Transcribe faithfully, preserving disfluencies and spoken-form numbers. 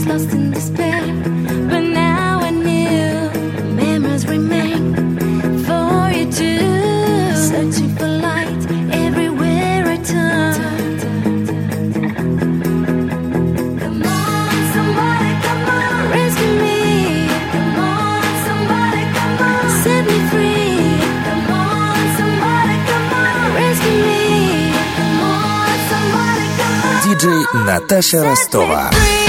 lost in despair, but now I knew memories remain for you too. Searching for light everywhere I turn. Come on, somebody, come on, rescue me. Come on, somebody, come on, set me free. Come on, somebody, come on, rescue me. Come on, somebody, come on, диджей Наташа Ростова.